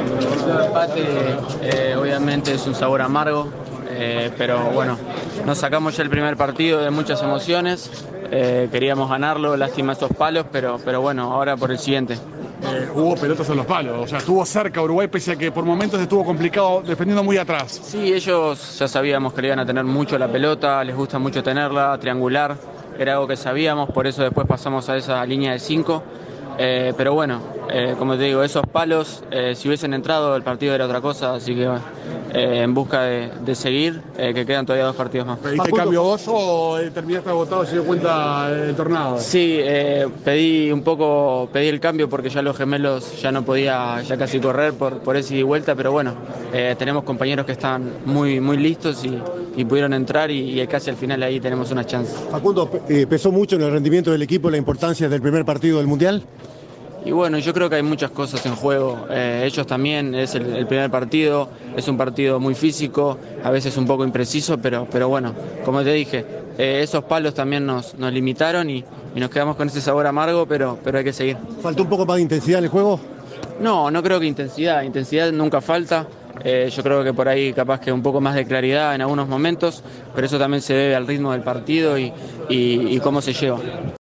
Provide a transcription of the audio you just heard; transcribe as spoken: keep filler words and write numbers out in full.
El empate eh, obviamente es un sabor amargo, eh, pero bueno, nos sacamos ya el primer partido de muchas emociones, eh, queríamos ganarlo, lástima esos palos, pero, pero bueno, ahora por el siguiente. Eh, hubo pelotas en los palos, o sea, estuvo cerca Uruguay pese a que por momentos estuvo complicado defendiendo muy atrás. Sí, ellos ya sabíamos que le iban a tener mucho la pelota, les gusta mucho tenerla, triangular, era algo que sabíamos, por eso después pasamos a esa línea de cinco. Eh, pero bueno, eh, como te digo, esos palos, eh, si hubiesen entrado el partido era otra cosa, así que eh, en busca de, de seguir, eh, que quedan todavía dos partidos más. ¿Pediste cambio vos o eh, terminaste agotado y se dio cuenta el tornado? Sí, eh, pedí un poco, pedí el cambio porque ya los gemelos ya no podía ya casi correr por, por ese ida y vuelta, pero bueno, eh, tenemos compañeros que están muy, muy listos y, y pudieron entrar y, y casi al final ahí tenemos una chance. Facundo, eh, ¿pesó mucho en el rendimiento del equipo la importancia del primer partido del Mundial? Y bueno, yo creo que hay muchas cosas en juego. Eh, ellos también, es el, el primer partido, es un partido muy físico, a veces un poco impreciso, pero, pero bueno, como te dije, eh, esos palos también nos, nos limitaron y, y nos quedamos con ese sabor amargo, pero, pero hay que seguir. ¿Faltó un poco más de intensidad en el juego? No, no creo que intensidad, intensidad nunca falta. Eh, yo creo que por ahí capaz que un poco más de claridad en algunos momentos, pero eso también se debe al ritmo del partido y, y, y cómo se lleva.